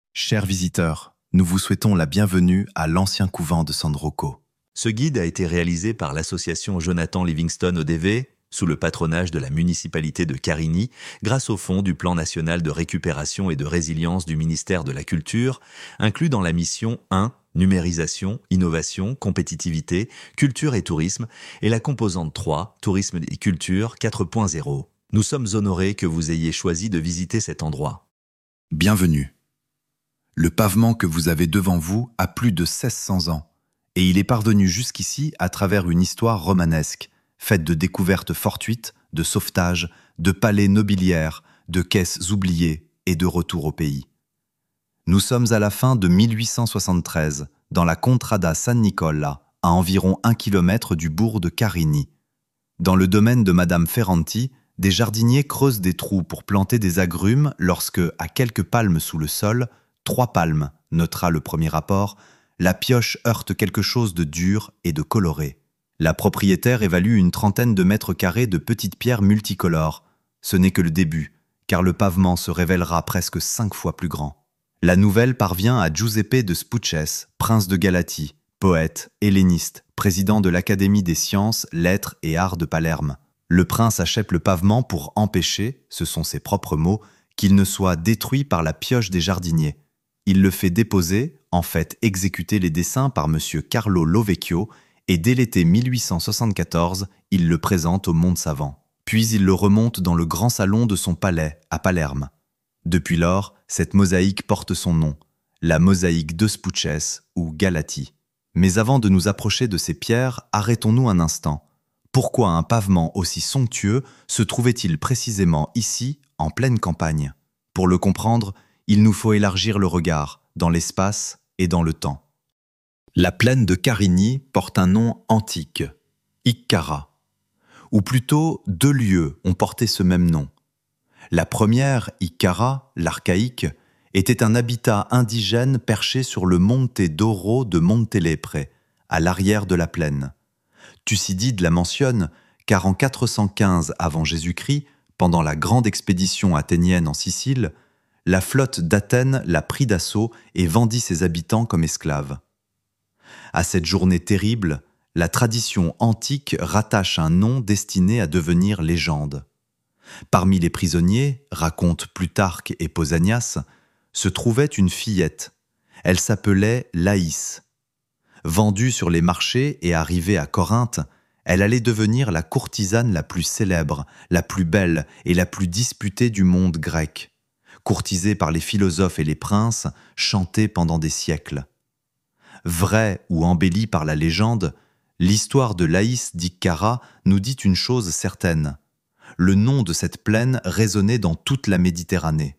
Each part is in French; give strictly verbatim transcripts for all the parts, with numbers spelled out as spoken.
Chers visiteurs, nous vous souhaitons la bienvenue à l'ancien couvent de San Rocco. Ce guide a été réalisé par l'association Jonathan Livingstone O D V, sous le patronage de la municipalité de Carini, grâce au fonds du Plan national de récupération et de résilience du ministère de la Culture, inclus dans la mission un, numérisation, innovation, compétitivité, culture et tourisme, et la composante trois, tourisme et culture quatre point zéro. Nous sommes honorés que vous ayez choisi de visiter cet endroit. Bienvenue. Le pavement que vous avez devant vous a plus de seize cents ans, et il est parvenu jusqu'ici à travers une histoire romanesque, faite de découvertes fortuites, de sauvetages, de palais nobiliaires, de caisses oubliées et de retour au pays. Nous sommes à la fin de mille huit cent soixante-treize, dans la Contrada San Nicola, à environ un kilomètre du bourg de Carini. Dans le domaine de Madame Ferranti, des jardiniers creusent des trous pour planter des agrumes lorsque, à quelques palmes sous le sol, trois palmes, notera le premier rapport, la pioche heurte quelque chose de dur et de coloré. La propriétaire évalue une trentaine de mètres carrés de petites pierres multicolores. Ce n'est que le début, car le pavement se révélera presque cinq fois plus grand. La nouvelle parvient à Giuseppe de Spucces, prince de Galatie, poète, helléniste, président de l'Académie des sciences, lettres et arts de Palerme. Le prince achète le pavement pour empêcher, ce sont ses propres mots, qu'il ne soit détruit par la pioche des jardiniers. Il le fait déposer, en fait exécuter les dessins par M. Carlo Lovecchio, et dès l'été mille huit cent soixante-quatorze, il le présente au monde savant. Puis il le remonte dans le grand salon de son palais, à Palerme. Depuis lors, cette mosaïque porte son nom, la mosaïque de Spucces ou Galatie. Mais avant de nous approcher de ces pierres, arrêtons-nous un instant. Pourquoi un pavement aussi somptueux se trouvait-il précisément ici, en pleine campagne? Pour le comprendre, il nous faut élargir le regard, dans l'espace et dans le temps. La plaine de Carini porte un nom antique, Iccara. Ou plutôt, deux lieux ont porté ce même nom. La première, Iccara, l'archaïque, était un habitat indigène perché sur le Monte d'Oro de Montelepre, à l'arrière de la plaine. Thucydide la mentionne, car en quatre cent quinze avant Jésus-Christ, pendant la grande expédition athénienne en Sicile, la flotte d'Athènes la prit d'assaut et vendit ses habitants comme esclaves. À cette journée terrible, la tradition antique rattache un nom destiné à devenir légende. Parmi les prisonniers, racontent Plutarque et Pausanias, se trouvait une fillette. Elle s'appelait Laïs. Vendue sur les marchés et arrivée à Corinthe, elle allait devenir la courtisane la plus célèbre, la plus belle et la plus disputée du monde grec. Courtisée par les philosophes et les princes, chantée pendant des siècles. Vraie ou embellie par la légende, l'histoire de Laïs d'Iccara nous dit une chose certaine. Le nom de cette plaine résonnait dans toute la Méditerranée.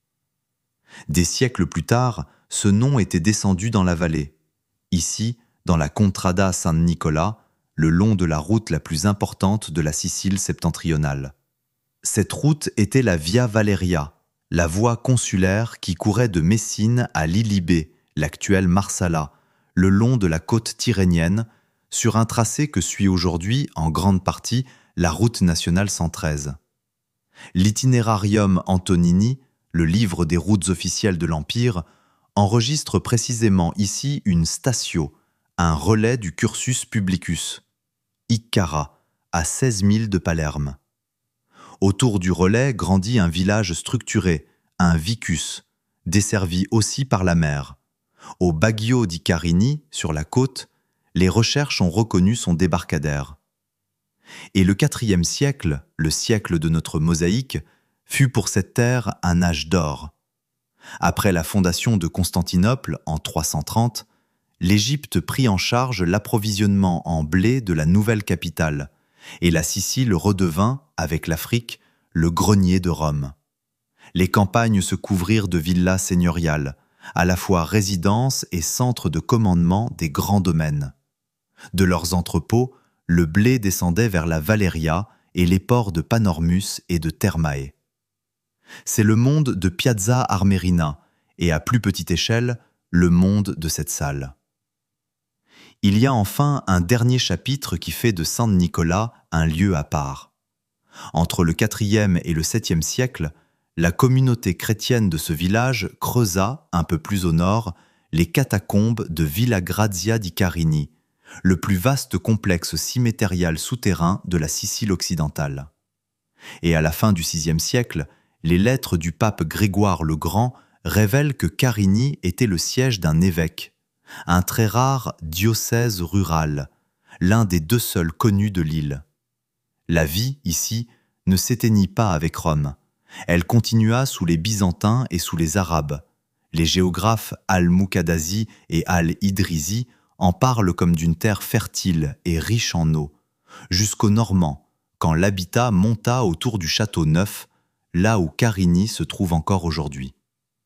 Des siècles plus tard, ce nom était descendu dans la vallée. Ici, dans la Contrada San Nicola, le long de la route la plus importante de la Sicile septentrionale. Cette route était la Via Valeria, la voie consulaire qui courait de Messine à Lilybé, l'actuelle Marsala, le long de la côte tyrrhénienne, sur un tracé que suit aujourd'hui, en grande partie, la route nationale cent treize. L'Itinerarium Antonini, le livre des routes officielles de l'Empire, enregistre précisément ici une statio, un relais du cursus publicus, Iccara, à seize milles de Palerme. Autour du relais grandit un village structuré, un vicus, desservi aussi par la mer. Au Baghio di Carini, sur la côte, les recherches ont reconnu son débarcadère. Et le quatrième siècle, le siècle de notre mosaïque, fut pour cette terre un âge d'or. Après la fondation de Constantinople en trois cent trente, l'Égypte prit en charge l'approvisionnement en blé de la nouvelle capitale, et la Sicile redevint, avec l'Afrique, le grenier de Rome. Les campagnes se couvrirent de villas seigneuriales, à la fois résidence et centre de commandement des grands domaines. De leurs entrepôts, le blé descendait vers la Valeria et les ports de Panormus et de Thermae. C'est le monde de Piazza Armerina et, à plus petite échelle, le monde de cette salle. Il y a enfin un dernier chapitre qui fait de San Nicola un lieu à part. Entre le quatrième et le septième siècle, la communauté chrétienne de ce village creusa, un peu plus au nord, les catacombes de Villa Grazia di Carini, le plus vaste complexe cimetiérial souterrain de la Sicile occidentale. Et à la fin du sixième siècle, les lettres du pape Grégoire le Grand révèlent que Carini était le siège d'un évêque, un très rare diocèse rural, l'un des deux seuls connus de l'île. La vie, ici, ne s'éteignit pas avec Rome. Elle continua sous les Byzantins et sous les Arabes. Les géographes Al-Muqaddasi et Al-Idrisi en parlent comme d'une terre fertile et riche en eau, jusqu'aux Normands, quand l'habitat monta autour du château neuf, là où Carini se trouve encore aujourd'hui.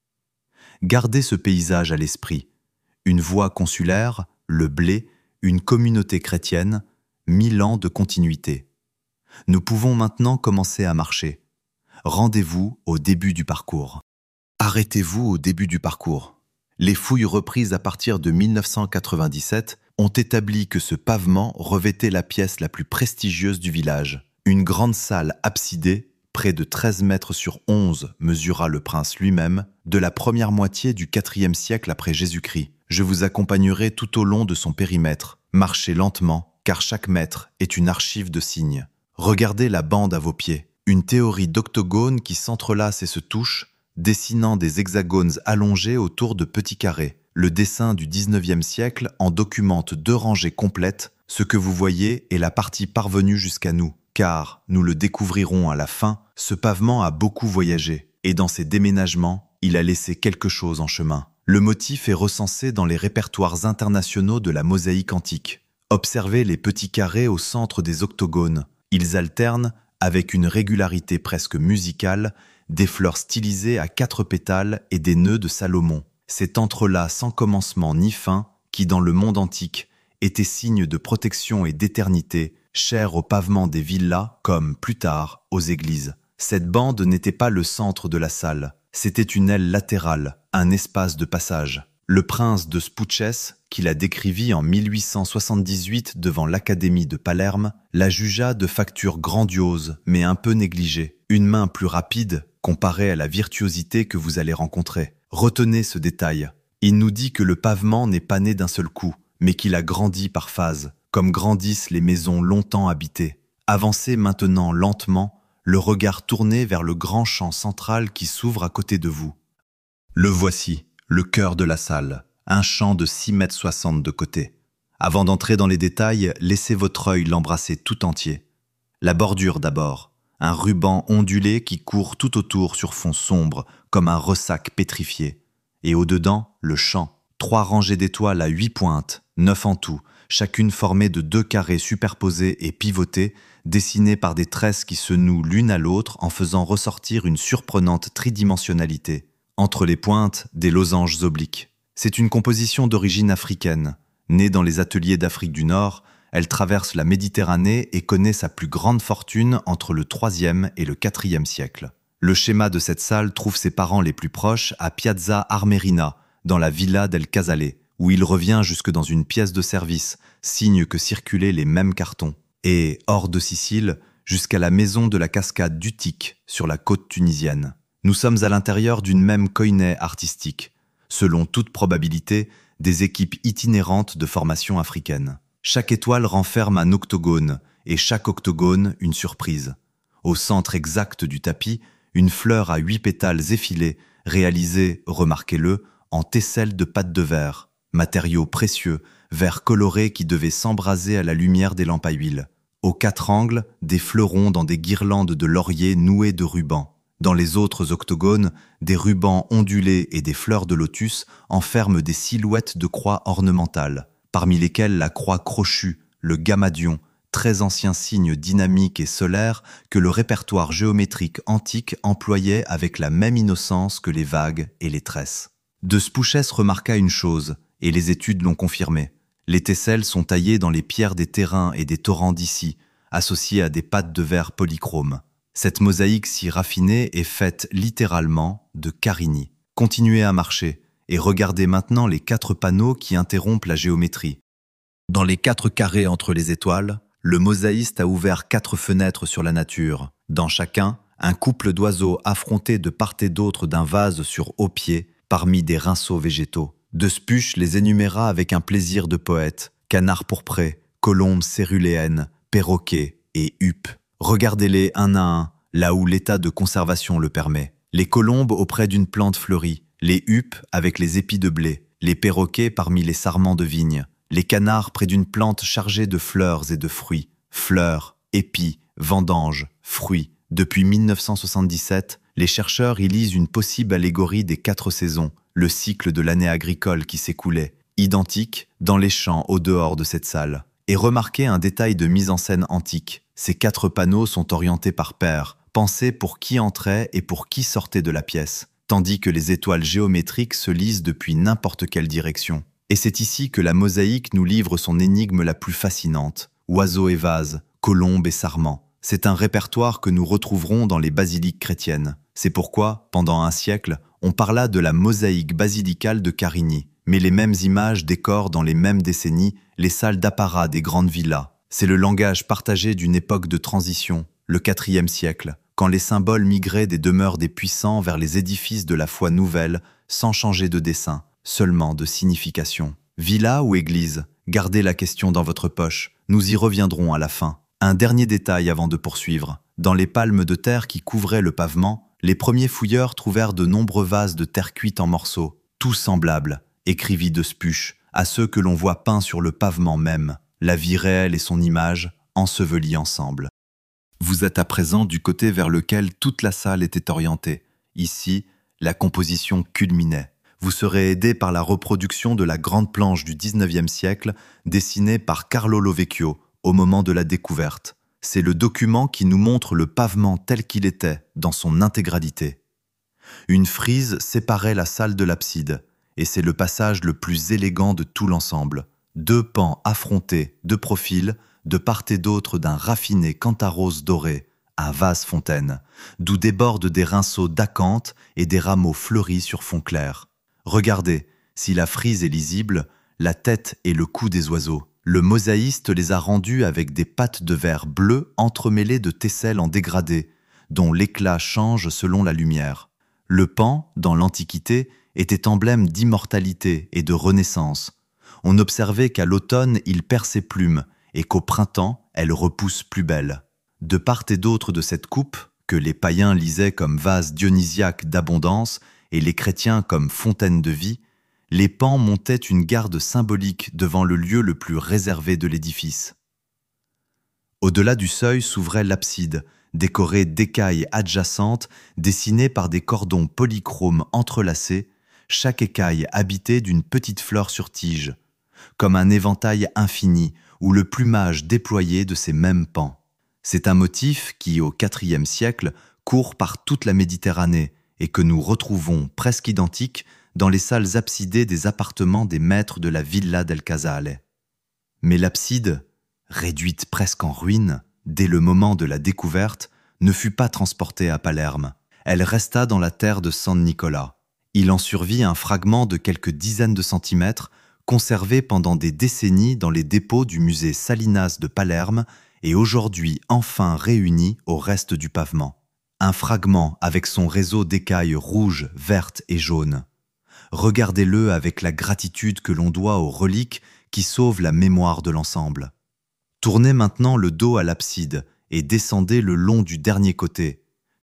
Gardez ce paysage à l'esprit. Une voie consulaire, le blé, une communauté chrétienne, mille ans de continuité. Nous pouvons maintenant commencer à marcher. Rendez-vous au début du parcours. Arrêtez-vous au début du parcours. Les fouilles reprises à partir de mille neuf cent quatre-vingt-dix-sept ont établi que ce pavement revêtait la pièce la plus prestigieuse du village. Une grande salle absidée, près de treize mètres sur onze, mesura le prince lui-même, de la première moitié du quatrième siècle après Jésus-Christ. Je vous accompagnerai tout au long de son périmètre. Marchez lentement, car chaque mètre est une archive de signes. Regardez la bande à vos pieds. Une théorie d'octogone qui s'entrelace et se touche, dessinant des hexagones allongés autour de petits carrés. Le dessin du dix-neuvième siècle en documente deux rangées complètes. Ce que vous voyez est la partie parvenue jusqu'à nous, car, nous le découvrirons à la fin, ce pavement a beaucoup voyagé, et dans ses déménagements, il a laissé quelque chose en chemin. Le motif est recensé dans les répertoires internationaux de la mosaïque antique. Observez les petits carrés au centre des octogones. Ils alternent, avec une régularité presque musicale, des fleurs stylisées à quatre pétales et des nœuds de Salomon. Cet entrelac sans commencement ni fin, qui dans le monde antique était signe de protection et d'éternité, cher au pavement des villas comme, plus tard, aux églises. Cette bande n'était pas le centre de la salle, c'était une aile latérale, un espace de passage. Le prince de Spucès, qui la décrivit en mille huit cent soixante-dix-huit devant l'Académie de Palerme, la jugea de facture grandiose, mais un peu négligée. Une main plus rapide, comparée à la virtuosité que vous allez rencontrer. Retenez ce détail. Il nous dit que le pavement n'est pas né d'un seul coup, mais qu'il a grandi par phases, comme grandissent les maisons longtemps habitées. Avancez maintenant lentement, le regard tourné vers le grand champ central qui s'ouvre à côté de vous. Le voici, le cœur de la salle, un champ de six mètres soixante de côté. Avant d'entrer dans les détails, laissez votre œil l'embrasser tout entier. La bordure d'abord, un ruban ondulé qui court tout autour sur fond sombre, comme un ressac pétrifié. Et au-dedans, le champ, trois rangées d'étoiles à huit pointes, neuf en tout, chacune formée de deux carrés superposés et pivotés, dessinés par des tresses qui se nouent l'une à l'autre en faisant ressortir une surprenante tridimensionnalité. Entre les pointes, des losanges obliques. C'est une composition d'origine africaine. Née dans les ateliers d'Afrique du Nord, elle traverse la Méditerranée et connaît sa plus grande fortune entre le troisième et le quatrième siècle. Le schéma de cette salle trouve ses parents les plus proches à Piazza Armerina, dans la Villa del Casale, où il revient jusque dans une pièce de service, signe que circulaient les mêmes cartons, et, hors de Sicile, jusqu'à la maison de la cascade d'Utique, sur la côte tunisienne. Nous sommes à l'intérieur d'une même koiné artistique, selon toute probabilité, des équipes itinérantes de formation africaine. Chaque étoile renferme un octogone, et chaque octogone une surprise. Au centre exact du tapis, une fleur à huit pétales effilés, réalisée, remarquez-le, en tesselle de pâte de verre, matériau précieux, verre coloré qui devait s'embraser à la lumière des lampes à huile. Aux quatre angles, des fleurons dans des guirlandes de laurier nouées de rubans. Dans les autres octogones, des rubans ondulés et des fleurs de lotus enferment des silhouettes de croix ornementales, parmi lesquelles la croix crochue, le gamadion, très ancien signe dynamique et solaire que le répertoire géométrique antique employait avec la même innocence que les vagues et les tresses. De Spucès remarqua une chose, et les études l'ont confirmé. Les tesselles sont taillées dans les pierres des terrains et des torrents d'ici, associées à des pattes de verre polychromes. Cette mosaïque si raffinée est faite littéralement de Carini. Continuez à marcher et regardez maintenant les quatre panneaux qui interrompent la géométrie. Dans les quatre carrés entre les étoiles, le mosaïste a ouvert quatre fenêtres sur la nature. Dans chacun, Un couple d'oiseaux affrontés de part et d'autre d'un vase sur haut pied, parmi des rinceaux végétaux. De Spuch les énuméra avec un plaisir de poète. Canards pourprés, colombes céruléennes, perroquets et huppes. Regardez-les un à un, là où l'état de conservation le permet. Les colombes auprès d'une plante fleurie, les huppes avec les épis de blé, les perroquets parmi les sarments de vigne, les canards près d'une plante chargée de fleurs et de fruits. Fleurs, épis, vendanges, fruits. Depuis mille neuf cent soixante-dix-sept, les chercheurs y lisent une possible allégorie des quatre saisons, le cycle de l'année agricole qui s'écoulait, identique dans les champs au dehors de cette salle. Et remarquez un détail de mise en scène antique. Ces quatre panneaux sont orientés par paires, pensés pour qui entrait et pour qui sortait de la pièce, tandis que les étoiles géométriques se lisent depuis n'importe quelle direction. Et c'est ici que la mosaïque nous livre son énigme la plus fascinante. Oiseaux et vases, colombes et sarments. C'est un répertoire que nous retrouverons dans les basiliques chrétiennes. C'est pourquoi, pendant un siècle, on parla de la mosaïque basilicale de Carigny. Mais les mêmes images décorent dans les mêmes décennies les salles d'apparat des grandes villas. C'est le langage partagé d'une époque de transition, le quatrième siècle, quand les symboles migraient des demeures des puissants vers les édifices de la foi nouvelle, sans changer de dessin, seulement de signification. Villa ou église, gardez la question dans votre poche, nous y reviendrons à la fin. Un dernier détail avant de poursuivre. Dans les palmes de terre qui couvraient le pavement, les premiers fouilleurs trouvèrent de nombreux vases de terre cuite en morceaux, tous semblables, écrivit de Spuch, à ceux que l'on voit peints sur le pavement même, la vie réelle et son image, ensevelies ensemble. Vous êtes à présent du côté vers lequel toute la salle était orientée. Ici, la composition culminait. Vous serez aidé par la reproduction de la grande planche du dix-neuvième siècle, dessinée par Carlo Lovecchio, au moment de la découverte. C'est le document qui nous montre le pavement tel qu'il était, dans son intégralité. Une frise séparait la salle de l'abside, et c'est le passage le plus élégant de tout l'ensemble. Deux pans affrontés, de profil, de part et d'autre d'un raffiné cantharose doré, un vase fontaine, d'où débordent des rinceaux d'acanthe et des rameaux fleuris sur fond clair. Regardez, si la frise est lisible, la tête et le cou des oiseaux. Le mosaïste les a rendus avec des pattes de verre bleu entremêlées de tesselles en dégradé, dont l'éclat change selon la lumière. Le paon, dans l'Antiquité, était emblème d'immortalité et de renaissance. On observait qu'à l'automne, il perd ses plumes et qu'au printemps, elle repousse plus belle. De part et d'autre de cette coupe, que les païens lisaient comme vase dionysiaque d'abondance et les chrétiens comme fontaine de vie, les pans montaient une garde symbolique devant le lieu le plus réservé de l'édifice. Au-delà du seuil s'ouvrait l'abside, décorée d'écailles adjacentes dessinées par des cordons polychromes entrelacés, chaque écaille habitée d'une petite fleur sur tige, comme un éventail infini ou le plumage déployé de ces mêmes pans. C'est un motif qui, au quatrième siècle, court par toute la Méditerranée et que nous retrouvons presque identique dans les salles absidées des appartements des maîtres de la Villa del Casale. Mais l'abside, réduite presque en ruine, dès le moment de la découverte, ne fut pas transportée à Palerme. Elle resta dans la terre de San Nicola. Il en survit un fragment de quelques dizaines de centimètres, conservé pendant des décennies dans les dépôts du musée Salinas de Palerme et aujourd'hui enfin réuni au reste du pavement. Un fragment avec son réseau d'écailles rouges, vertes et jaunes. Regardez-le avec la gratitude que l'on doit aux reliques qui sauvent la mémoire de l'ensemble. Tournez maintenant le dos à l'abside et descendez le long du dernier côté.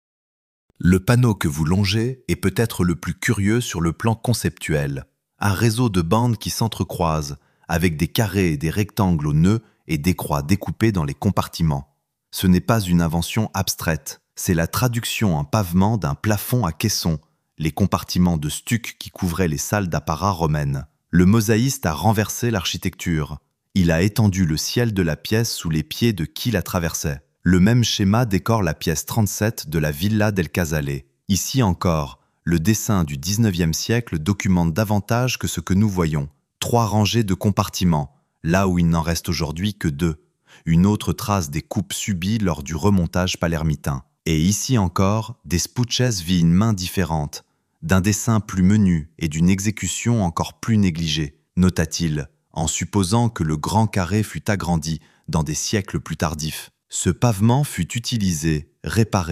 Le panneau que vous longez est peut-être le plus curieux sur le plan conceptuel. Un réseau de bandes qui s'entrecroisent, avec des carrés et des rectangles aux nœuds et des croix découpées dans les compartiments. Ce n'est pas une invention abstraite, c'est la traduction en pavement d'un plafond à caissons, les compartiments de stuc qui couvraient les salles d'apparat romaines. Le mosaïste a renversé l'architecture. Il a étendu le ciel de la pièce sous les pieds de qui la traversait. Le même schéma décore la pièce trente-sept de la Villa del Casale. Ici encore, le dessin du dix-neuvième siècle documente davantage que ce que nous voyons. Trois rangées de compartiments, là où il n'en reste aujourd'hui que deux. Une autre trace des coupes subies lors du remontage palermitain. Et ici encore, des spuches vit une main différente, d'un dessin plus menu et d'une exécution encore plus négligée, nota-t-il, en supposant que le grand carré fut agrandi dans des siècles plus tardifs. Ce pavement fut utilisé, réparé,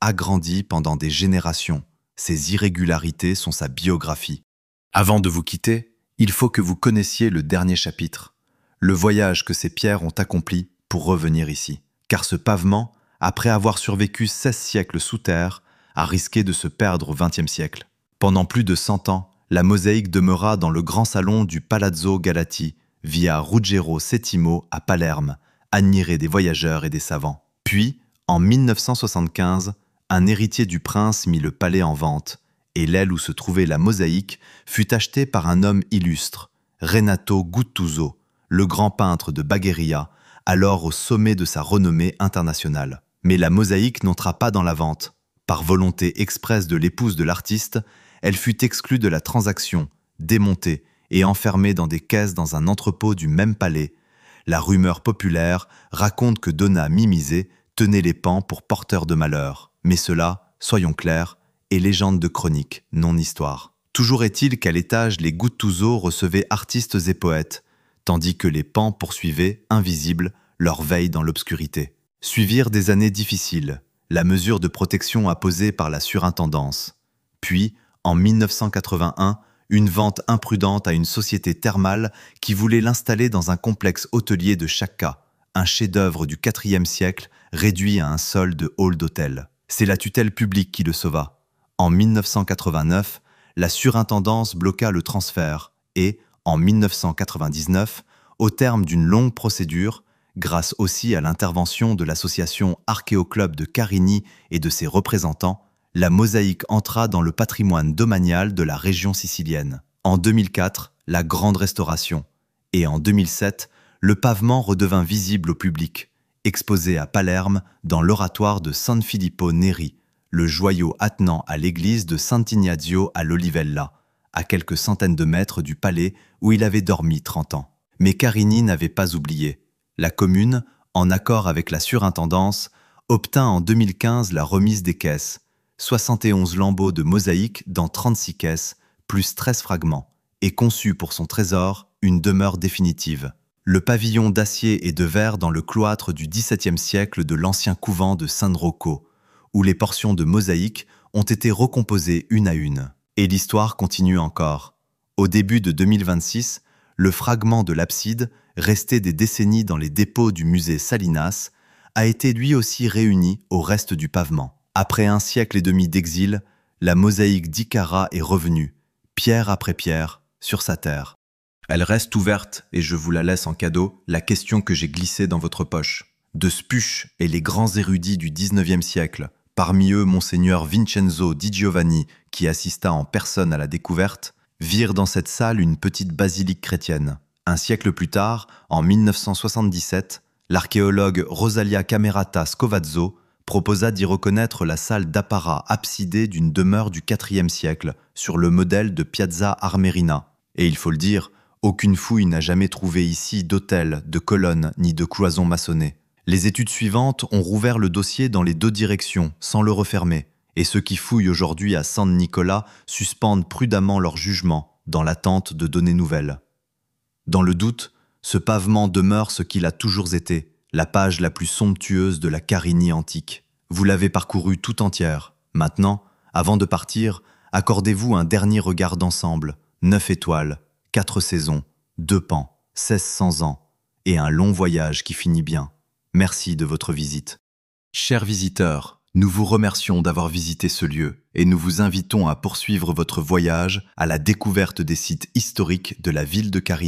agrandi pendant des générations. Ces irrégularités sont sa biographie. Avant de vous quitter, il faut que vous connaissiez le dernier chapitre, le voyage que ces pierres ont accompli pour revenir ici. Car ce pavement, après avoir survécu seize siècles sous terre, a risqué de se perdre au vingtième siècle. Pendant plus de cent ans, la mosaïque demeura dans le grand salon du Palazzo Galati, via Ruggiero Settimo à Palerme, admiré des voyageurs et des savants. Puis, en mille neuf cent soixante-quinze, un héritier du prince mit le palais en vente, et l'aile où se trouvait la mosaïque fut achetée par un homme illustre, Renato Guttuso, le grand peintre de Bagheria, alors au sommet de sa renommée internationale. Mais la mosaïque n'entra pas dans la vente. Par volonté expresse de l'épouse de l'artiste, elle fut exclue de la transaction, démontée et enfermée dans des caisses dans un entrepôt du même palais. La rumeur populaire raconte que Donna Mimizé tenait les pans pour porteurs de malheur. Mais cela, soyons clairs, est légende de chronique, non histoire. Toujours est-il qu'à l'étage, les Guttuso recevaient artistes et poètes, tandis que les pans poursuivaient, invisibles, leur veille dans l'obscurité. Suivirent des années difficiles, la mesure de protection imposée par la surintendance. Puis, en mille neuf cent quatre-vingt-un, une vente imprudente à une société thermale qui voulait l'installer dans un complexe hôtelier de Chacca, un chef-d'œuvre du quatrième siècle réduit à un sol de hall d'hôtel. C'est la tutelle publique qui le sauva. En mille neuf cent quatre-vingt-neuf, la surintendance bloqua le transfert et, en mille neuf cent quatre-vingt-dix-neuf, au terme d'une longue procédure, grâce aussi à l'intervention de l'association Archéoclub de Carini et de ses représentants, la mosaïque entra dans le patrimoine domanial de la région sicilienne. En deux mille quatre, la Grande Restauration. Et en deux mille sept, le pavement redevint visible au public, exposé à Palerme dans l'oratoire de San Filippo Neri, le joyau attenant à l'église de Sant'Ignazio à l'Olivella, à quelques centaines de mètres du palais où il avait dormi trente ans. Mais Carini n'avait pas oublié. La commune, en accord avec la surintendance, obtint en deux mille quinze la remise des caisses, soixante et onze lambeaux de mosaïque dans trente-six caisses, plus treize fragments, et conçut pour son trésor une demeure définitive. Le pavillon d'acier et de verre dans le cloître du dix-septième siècle de l'ancien couvent de San Rocco, où les portions de mosaïque ont été recomposées une à une. Et l'histoire continue encore. Au début de deux mille vingt-six, le fragment de l'abside, resté des décennies dans les dépôts du musée Salinas, a été lui aussi réuni au reste du pavement. Après un siècle et demi d'exil, la mosaïque d'Icara est revenue, pierre après pierre, sur sa terre. Elle reste ouverte, et je vous la laisse en cadeau, la question que j'ai glissée dans votre poche. De Spuch et les grands érudits du dix-neuvième siècle, parmi eux Monseigneur Vincenzo Di Giovanni, qui assista en personne à la découverte, virent dans cette salle une petite basilique chrétienne. Un siècle plus tard, en mille neuf cent soixante-dix-sept, l'archéologue Rosalia Camerata Scovazzo proposa d'y reconnaître la salle d'apparat absidée d'une demeure du quatrième siècle, sur le modèle de Piazza Armerina. Et il faut le dire, aucune fouille n'a jamais trouvé ici d'autel, de colonnes ni de cloisons maçonnées. Les études suivantes ont rouvert le dossier dans les deux directions, sans le refermer, et ceux qui fouillent aujourd'hui à San Nicola suspendent prudemment leur jugement, dans l'attente de données nouvelles. Dans le doute, ce pavement demeure ce qu'il a toujours été, la page la plus somptueuse de la Carini antique. Vous l'avez parcourue tout entière. Maintenant, avant de partir, accordez-vous un dernier regard d'ensemble, neuf étoiles, quatre saisons, deux pans, seize cents ans, et un long voyage qui finit bien. Merci de votre visite. Chers visiteurs, nous vous remercions d'avoir visité ce lieu et nous vous invitons à poursuivre votre voyage à la découverte des sites historiques de la ville de Carini.